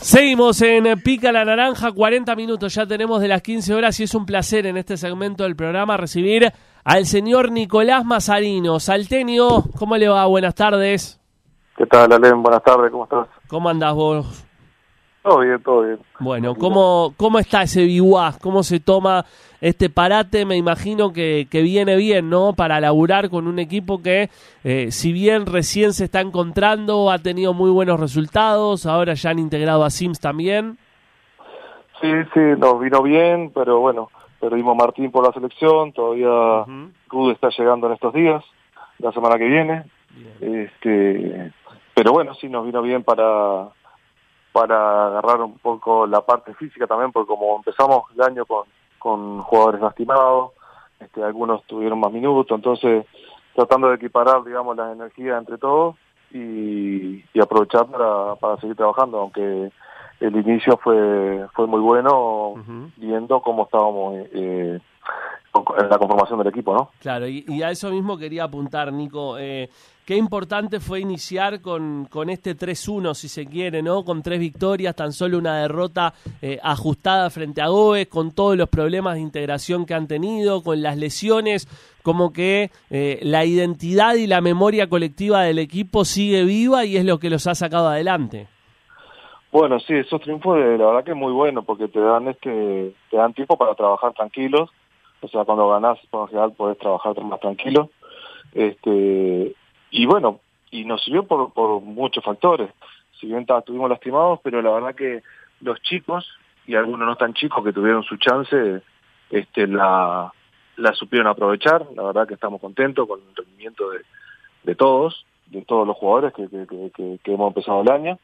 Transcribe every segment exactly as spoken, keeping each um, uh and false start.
Seguimos en Pica la Naranja, cuarenta minutos ya tenemos de las quince horas y es un placer en este segmento del programa recibir al señor Nicolás Mazzarino. Salteño, ¿cómo le va? Buenas tardes. ¿Qué tal, Alem? Buenas tardes, ¿cómo estás? ¿Cómo andás vos? Todo bien, todo bien. Bueno, ¿cómo, cómo está ese biwá? ¿Cómo se toma este parate? Me imagino que, que viene bien, ¿no? Para laburar con un equipo que, eh, si bien recién se está encontrando, ha tenido muy buenos resultados, ahora ya han integrado a Sims también. Sí, sí, nos vino bien, pero bueno, perdimos Martín por la selección, todavía uh-huh. Rude está llegando en estos días, la semana que viene. Bien. Este, pero bueno, sí, nos vino bien para... para agarrar un poco la parte física también, porque como empezamos el año con, con jugadores lastimados, este, algunos tuvieron más minutos, entonces tratando de equiparar, digamos, las energías entre todos y, y aprovechar para, para seguir trabajando, aunque el inicio fue fue muy bueno, uh-huh. viendo cómo estábamos eh, en la conformación del equipo, ¿no? Claro, y, y a eso mismo quería apuntar, Nico. Eh, qué importante fue iniciar con, con este tres uno, si se quiere, ¿no? Con tres victorias, tan solo una derrota eh, ajustada frente a Goes, con todos los problemas de integración que han tenido, con las lesiones, como que eh, la identidad y la memoria colectiva del equipo sigue viva y es lo que los ha sacado adelante. Bueno, sí, esos triunfos de, la verdad que es muy bueno, porque te dan este te dan tiempo para trabajar tranquilos. O sea, cuando ganás, por lo general, podés trabajar más tranquilo. Este, y bueno, y nos sirvió por, por muchos factores. Si bien estuvimos lastimados, pero la verdad que los chicos, y algunos no tan chicos que tuvieron su chance, este, la, la supieron aprovechar. La verdad que estamos contentos con el rendimiento de, de todos, de todos los jugadores que, que, que, que hemos empezado el año.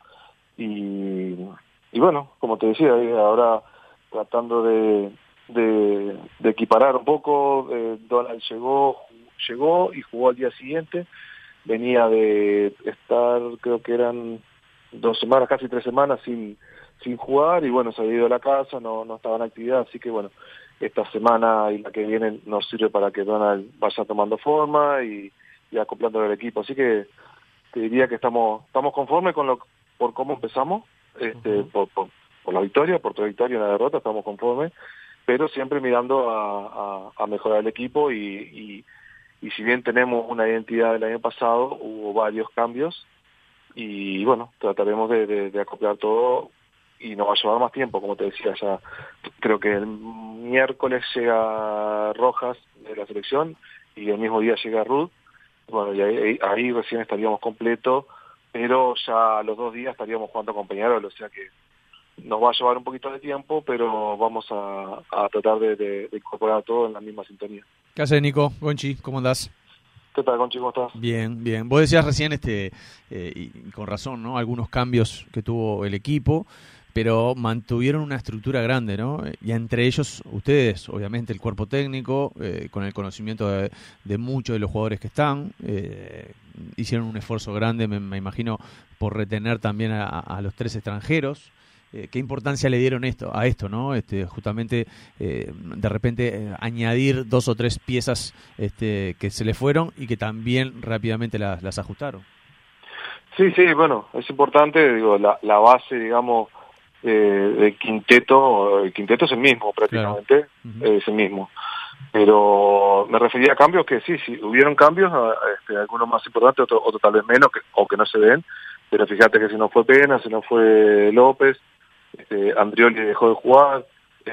Y, y bueno, como te decía, ahora tratando de... De, de equiparar un poco. eh, Donald llegó llegó y jugó al día siguiente, venía de estar, creo que eran dos semanas, casi tres semanas sin sin jugar, y bueno, se había ido a la casa, no no estaba en actividad, así que bueno, esta semana y la que viene nos sirve para que Donald vaya tomando forma y, y acoplando al equipo, así que te diría que estamos estamos conformes con lo por cómo empezamos, este uh-huh. por, por, por la victoria, por tu victoria y la derrota, estamos conformes, pero siempre mirando a, a, a mejorar el equipo y, y, y si bien tenemos una identidad del año pasado, hubo varios cambios y bueno, trataremos de, de, de acoplar todo y nos va a llevar más tiempo, como te decía, ya creo que el miércoles llega Rojas de la selección y el mismo día llega Ruth, bueno, y ahí, ahí recién estaríamos completos, pero ya a los dos días estaríamos jugando con Peñarol, o sea que nos va a llevar un poquito de tiempo, pero vamos a, a tratar de, de, de incorporar todo en la misma sintonía. ¿Qué haces, Nico? Gonchi, ¿cómo andás? ¿Qué tal, Gonchi? ¿Cómo estás? Bien, bien. Vos decías recién, este, eh, y con razón, ¿no? Algunos cambios que tuvo el equipo, pero mantuvieron una estructura grande, ¿no? Y entre ellos, ustedes, obviamente, el cuerpo técnico, eh, con el conocimiento de, de muchos de los jugadores que están, eh, hicieron un esfuerzo grande, me, me imagino, por retener también a, a los tres extranjeros. Eh, ¿Qué importancia le dieron esto a esto, no? Este, justamente, eh, de repente, eh, añadir dos o tres piezas este, que se le fueron y que también rápidamente las, las ajustaron. Sí, sí, bueno, es importante, digo, la, la base, digamos, eh, del quinteto, el quinteto es el mismo prácticamente, claro. uh-huh. es el mismo. Pero me refería a cambios que sí, sí, hubieron cambios, este, algunos más importantes, otros otro tal vez menos, que, o que no se ven, pero fíjate que si no fue Pena, si no fue López, Este, Andrioli dejó de jugar,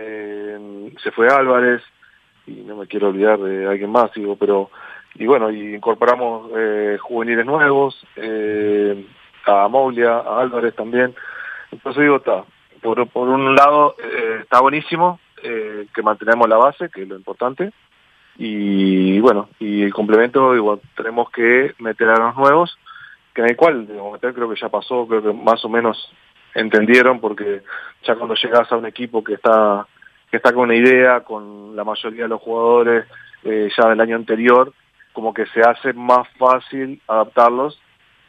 eh, se fue Álvarez y no me quiero olvidar de alguien más, digo, pero y bueno, y incorporamos eh, juveniles nuevos, eh, a Moulia, a Álvarez también, entonces digo, está, por, por un lado eh, está buenísimo eh, que mantenemos la base, que es lo importante, y bueno, y el complemento, digo, tenemos que meter a los nuevos, que en el cual, digo, meter creo que ya pasó, creo que más o menos entendieron, porque ya cuando llegas a un equipo que está que está con una idea, con la mayoría de los jugadores eh, ya del año anterior, como que se hace más fácil adaptarlos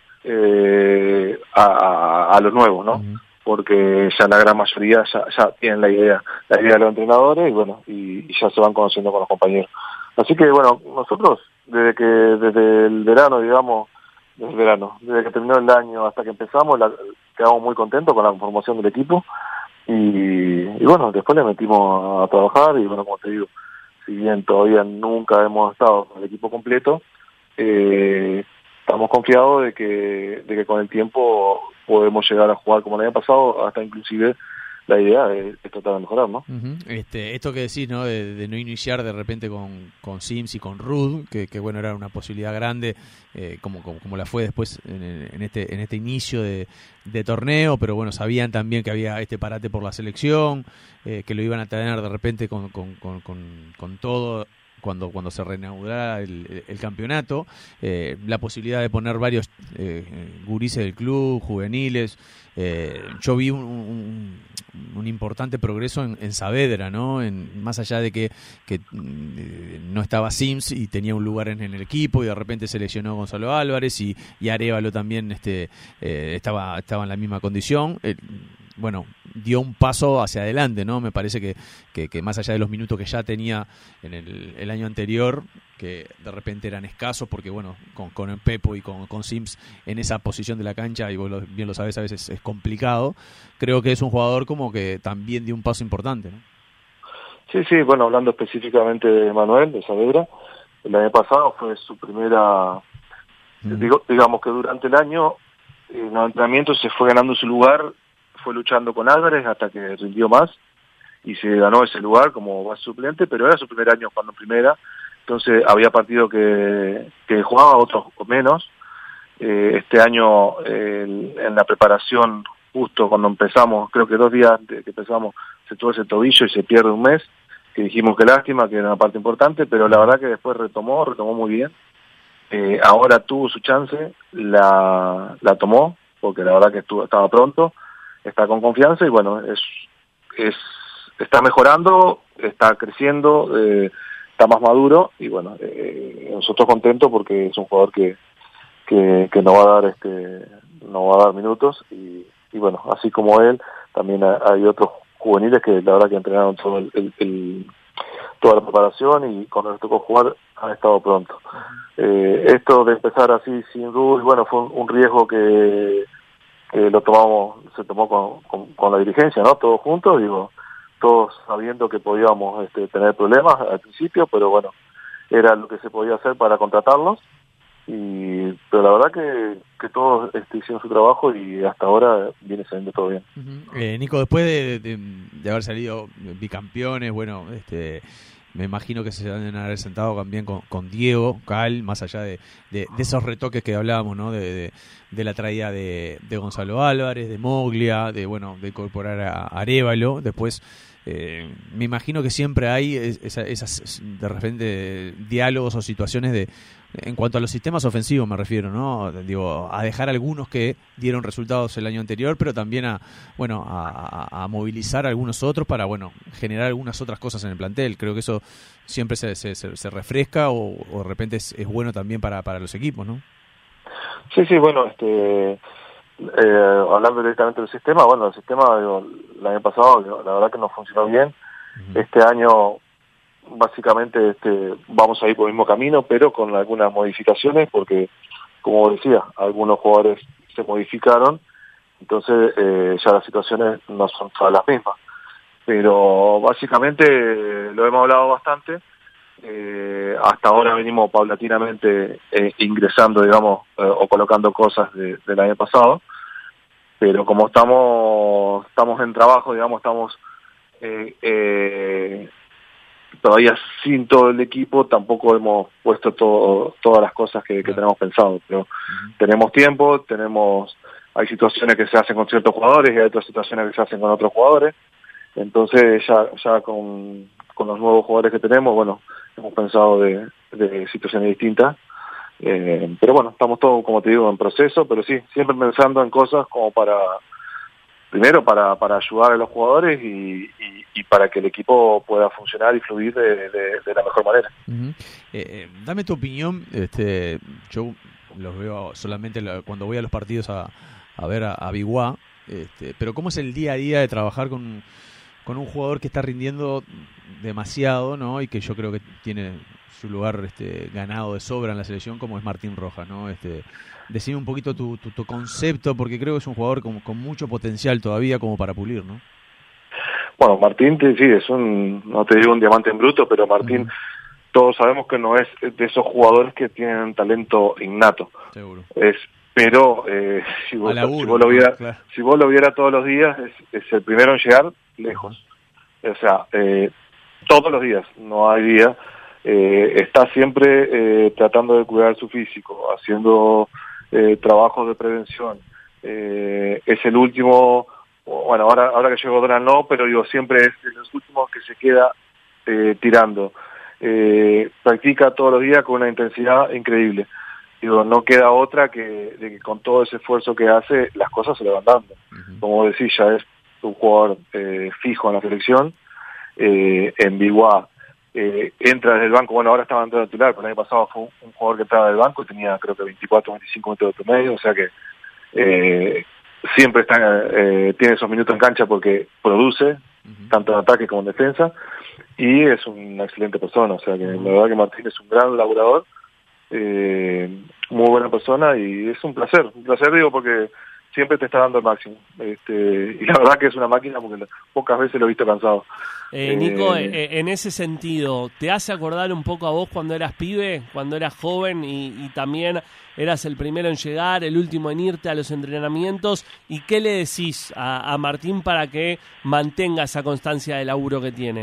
eh, a, a, a los nuevos, ¿no? Uh-huh. Porque ya la gran mayoría ya, ya tienen la idea, la idea de los entrenadores y bueno, y, y ya se van conociendo con los compañeros. Así que bueno, nosotros desde que desde el verano, digamos, desde el verano, desde que terminó el año hasta que empezamos, la, quedamos muy contentos con la conformación del equipo y, y bueno, después le metimos a trabajar y bueno, como te digo, si bien todavía nunca hemos estado con el equipo completo, eh, estamos confiados de que, de que con el tiempo podemos llegar a jugar como el año pasado, hasta inclusive la idea es, es tratar de mejorar, ¿no? Uh-huh. Este, esto que decís, ¿no? De, de no iniciar de repente con, con Sims y con Ruud, que, que bueno, era una posibilidad grande, eh, como, como, como la fue después en, en este en este inicio de, de torneo, pero bueno, sabían también que había este parate por la selección, eh, que lo iban a tener de repente con, con, con, con, con todo cuando cuando se reanudara el, el campeonato, eh, la posibilidad de poner varios eh, gurises del club, juveniles. Eh, yo vi un, un, un importante progreso en, en Saavedra, ¿no? En, más allá de que, que eh, no estaba Sims y tenía un lugar en, en el equipo y de repente se lesionó Gonzalo Álvarez y, y Arévalo también este, eh, estaba, estaba en la misma condición. Eh, bueno, dio un paso hacia adelante, ¿no? Me parece que, que, que más allá de los minutos que ya tenía en el, el año anterior, que de repente eran escasos, porque bueno, con, con el Pepo y con, con Sims en esa posición de la cancha, y vos lo, bien lo sabés, a veces es complicado, creo que es un jugador como que también dio un paso importante, ¿no? Sí, sí, bueno, hablando específicamente de Manuel, de Saavedra, el año pasado fue su primera, mm. digo, digamos que durante el año, en los entrenamientos se fue ganando su lugar, fue luchando con Álvarez hasta que rindió más y se ganó ese lugar como base suplente, pero era su primer año jugando en primera, entonces había partidos que, que jugaba, otros menos. Eh, este año eh, en la preparación, justo cuando empezamos, creo que dos días antes que empezamos, se tuvo ese tobillo y se pierde un mes, que dijimos que lástima, que era una parte importante, pero la verdad que después retomó, retomó muy bien. Eh, ahora tuvo su chance, la, la tomó, porque la verdad que estuvo, estaba pronto, está con confianza y bueno, es, es está mejorando, está creciendo, eh, está más maduro y bueno, eh, nosotros contentos porque es un jugador que, que, que nos va a dar este, nos va a dar minutos y, y bueno, así como él, también hay otros juveniles que la verdad que entrenaron todo el, el, el toda la preparación y cuando les tocó jugar han estado pronto. Eh, esto de empezar así sin Ruud, bueno, fue un, un riesgo que que lo tomamos, se tomó con, con, con la dirigencia, ¿no? Todos juntos, digo, todos sabiendo que podíamos este, tener problemas al principio, pero bueno, era lo que se podía hacer para contratarlos, y pero la verdad que, que todos este, hicieron su trabajo y hasta ahora viene saliendo todo bien. Uh-huh. eh, Nico, después de, de, de haber salido bicampeones, bueno, este... me imagino que se van a haber sentado también con, con Diego Cal, más allá de, de, de esos retoques que hablábamos, ¿no? De, de, de la traída de, de Gonzalo Álvarez, de Moglia, de bueno, de incorporar a Arévalo. Después, eh, me imagino que siempre hay esa, esas de repente diálogos o situaciones de en cuanto a los sistemas ofensivos, me refiero, ¿no? Digo, a dejar algunos que dieron resultados el año anterior, pero también a, bueno, a, a, a movilizar a algunos otros para, bueno, generar algunas otras cosas en el plantel. Creo que eso siempre se, se, se refresca o, o de repente es, es bueno también para, para los equipos, ¿no? Sí, sí, bueno, este, eh, hablando directamente del sistema, bueno, el sistema, digo, el año pasado, digo, la verdad que no funcionó bien. Uh-huh. Este año básicamente este, vamos a ir por el mismo camino, pero con algunas modificaciones, porque, como decía, algunos jugadores se modificaron, entonces eh, ya las situaciones no son todas las mismas. Pero básicamente eh, lo hemos hablado bastante, eh, hasta ahora venimos paulatinamente eh, ingresando, digamos, eh, o colocando cosas de, del año pasado, pero como estamos, estamos en trabajo, digamos, estamos... Eh, eh, todavía sin todo el equipo, tampoco hemos puesto todo, todas las cosas que, que tenemos pensado, pero uh-huh. tenemos tiempo, tenemos, hay situaciones que se hacen con ciertos jugadores y hay otras situaciones que se hacen con otros jugadores, entonces ya, ya con, con los nuevos jugadores que tenemos, bueno, hemos pensado de, de situaciones distintas, eh, pero bueno, estamos todos, como te digo, en proceso, pero sí, siempre pensando en cosas como para... primero para, para ayudar a los jugadores y, y, y para que el equipo pueda funcionar y fluir de, de, de la mejor manera. Uh-huh. eh, eh, dame tu opinión, este, yo los veo solamente cuando voy a los partidos a, a ver a, a Biguá, este, pero ¿cómo es el día a día de trabajar con, con un jugador que está rindiendo demasiado, ¿no? Y que yo creo que tiene su lugar este, ganado de sobra en la selección, como es Martín Rojas, ¿no? Este, decime un poquito tu, tu, tu concepto, porque creo que es un jugador con, con mucho potencial todavía como para pulir, ¿no? Bueno, Martín, sí, es un, no te digo un diamante en bruto, pero Martín, uh-huh. todos sabemos que no es de esos jugadores que tienen talento innato. Seguro. Es, pero eh, si, vos, laburo, si, vos lo viera, claro. si vos lo viera todos los días, es, es el primero en llegar lejos. Uh-huh. O sea, eh, todos los días, no hay día. Eh, está siempre eh, tratando de cuidar su físico, haciendo eh, trabajos de prevención. Eh, es el último... Bueno, ahora ahora que llegó Donald no, pero digo, siempre es de los últimos que se queda eh, tirando. Eh, practica todos los días con una intensidad increíble. Digo, no queda otra que, de que con todo ese esfuerzo que hace, las cosas se le van dando. Uh-huh. Como decís, ya es un jugador eh, fijo en la selección. Eh, en Biguá eh, entra desde el banco, bueno, ahora estaba entrando titular, pero el año pasado fue un, un jugador que entraba del banco y tenía creo que veinticuatro, veinticinco minutos de promedio, o sea que... Eh, siempre está, eh, tiene esos minutos en cancha porque produce, uh-huh. tanto en ataque como en defensa, y es una excelente persona, o sea que uh-huh. la verdad que Martín es un gran laburador, eh, muy buena persona, y es un placer, un placer digo porque siempre te está dando el máximo, este, y la verdad que es una máquina porque pocas veces lo he visto cansado. Eh, Nico, eh, en ese sentido, ¿te hace acordar un poco a vos cuando eras pibe, cuando eras joven y, y también eras el primero en llegar, el último en irte a los entrenamientos? ¿Y qué le decís a, a Martín para que mantenga esa constancia de laburo que tiene?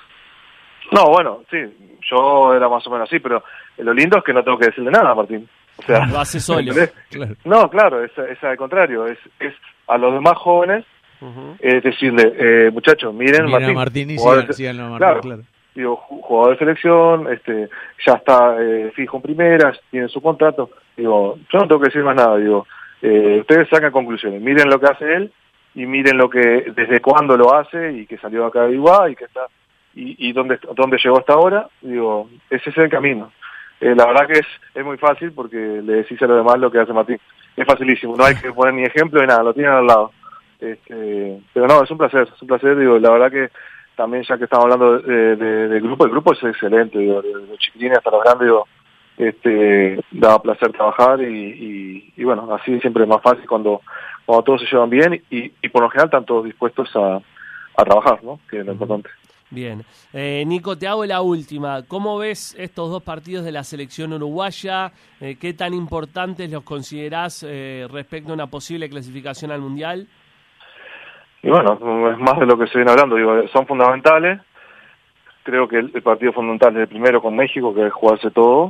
No, bueno, sí, yo era más o menos así, pero lo lindo es que no tengo que decirle nada a Martín. O sea, lo hace solo. Claro. No, claro, es, es al contrario, es, es a los demás jóvenes uh-huh. es decirle, eh, muchachos, miren Mira Martín, Martín y sigan, sigan, sigan a Martín, claro, claro. Digo, jugador de selección, este, ya está eh, fijo en primeras, tiene su contrato, digo, yo no tengo que decir más nada, digo, eh, ustedes sacan conclusiones, miren lo que hace él y miren lo que, desde cuándo lo hace y que salió acá de Iguá y que está, y, y dónde, dónde llegó hasta ahora, digo, ese es el camino. Eh, la verdad que es, es muy fácil porque le decís a los demás lo que hace Martín. Es facilísimo, no hay que poner ni ejemplo ni nada, lo tienen al lado. Este, pero no, es un placer, es un placer, digo, la verdad que también ya que estamos hablando de, de, de grupo, el grupo es excelente, digo, de los chiquitines hasta los grandes, digo, este, da placer trabajar y, y, y bueno, así siempre es más fácil cuando, cuando todos se llevan bien y, y por lo general están todos dispuestos a, a trabajar, ¿no? Que es lo importante. Bien. Eh, Nico, te hago la última. ¿Cómo ves estos dos partidos de la selección uruguaya? Eh, ¿Qué tan importantes los considerás eh, respecto a una posible clasificación al Mundial? Y bueno, es más de lo que se viene hablando. Digo, son fundamentales. Creo que el, el partido fundamental es el primero con México, que es jugarse todo.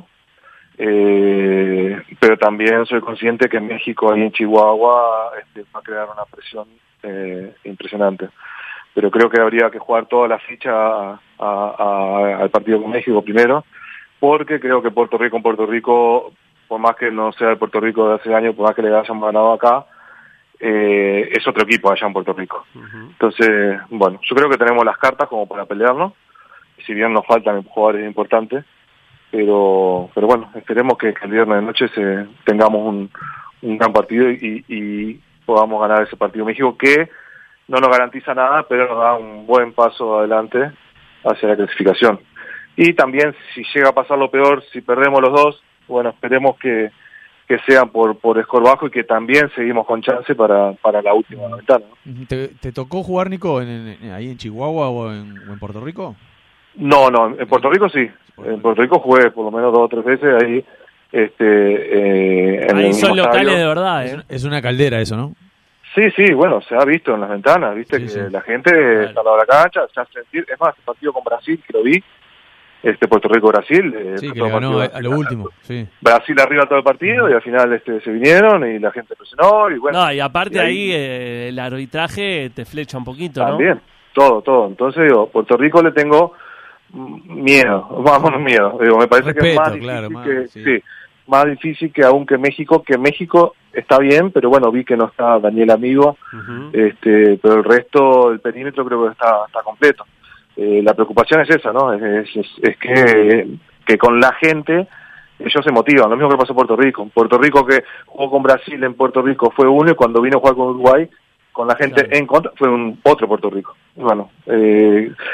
Eh, pero también soy consciente que en México, ahí en Chihuahua, este, va a crear una presión eh, impresionante. Pero creo que habría que jugar toda la ficha a, a, a, al partido con México primero, porque creo que Puerto Rico en Puerto Rico, por más que no sea el Puerto Rico de hace años, por más que le hayan ganado acá, eh, es otro equipo allá en Puerto Rico. Uh-huh. Entonces, bueno, yo creo que tenemos las cartas como para pelearnos, si bien nos faltan jugadores importantes, pero pero bueno, esperemos que, que el viernes de noche se, tengamos un, un gran partido y, y podamos ganar ese partido en México, que no nos garantiza nada, pero nos da un buen paso adelante hacia la clasificación. Y también, si llega a pasar lo peor, si perdemos los dos, bueno, esperemos que, que sean por por score bajo y que también seguimos con chance para, para la última ventana, ¿no? ¿Te, ¿Te tocó jugar, Nico, en, en, ahí en Chihuahua o en, o en Puerto Rico? No, no, en Puerto Rico sí. En Puerto Rico jugué por lo menos dos o tres veces ahí. Este, eh, en ahí el son locales estadio. de verdad, ¿eh? Es una caldera eso, ¿no? Sí, sí, bueno, se ha visto en las ventanas, viste, sí, que sí. La gente claro. Está al lado de la cancha, se hace sentir, es más, el partido con Brasil, que lo vi, este Puerto Rico-Brasil, eh, sí, que le ganó a, a lo último, sí. Brasil arriba todo el partido uh-huh. y al final este se vinieron y la gente presionó y bueno. No, y aparte y ahí, ahí eh, el arbitraje te flecha un poquito, también, ¿no? todo, todo, entonces digo, Puerto Rico le tengo miedo, vamos, miedo, digo, me parece Respeto, que es más difícil claro, que, más, sí. sí, más difícil que aún que México, que México está bien, pero bueno, vi que no está Daniel Amigo, uh-huh. este, pero el resto, el perímetro creo que está, está completo. Eh, la preocupación es esa, ¿no? Es, es, es que, que con la gente ellos se motivan, lo mismo que pasó en Puerto Rico. En Puerto Rico, que jugó con Brasil, en Puerto Rico fue uno, y cuando vino a jugar con Uruguay, con la gente claro. en contra, fue un otro Puerto Rico. Bueno, eh,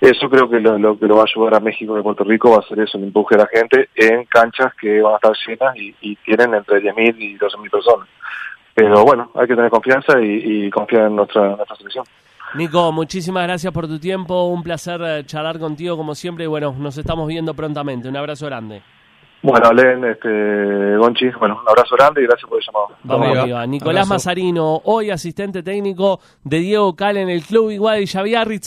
eso creo que lo, lo que lo va a ayudar a México y Puerto Rico va a ser eso, el empuje de la gente en canchas que van a estar llenas y, y tienen entre diez mil y doce mil personas. Pero bueno, hay que tener confianza y, y confiar en nuestra, nuestra selección. Nico, muchísimas gracias por tu tiempo, un placer eh, charlar contigo como siempre y bueno, nos estamos viendo prontamente, un abrazo grande. Bueno, Alen, este, Gonchi, bueno, un abrazo grande y gracias por el llamado. Vamos arriba. Nicolás abrazo. Mazarino, hoy asistente técnico de Diego Cal en el Club Igual de Biarritz.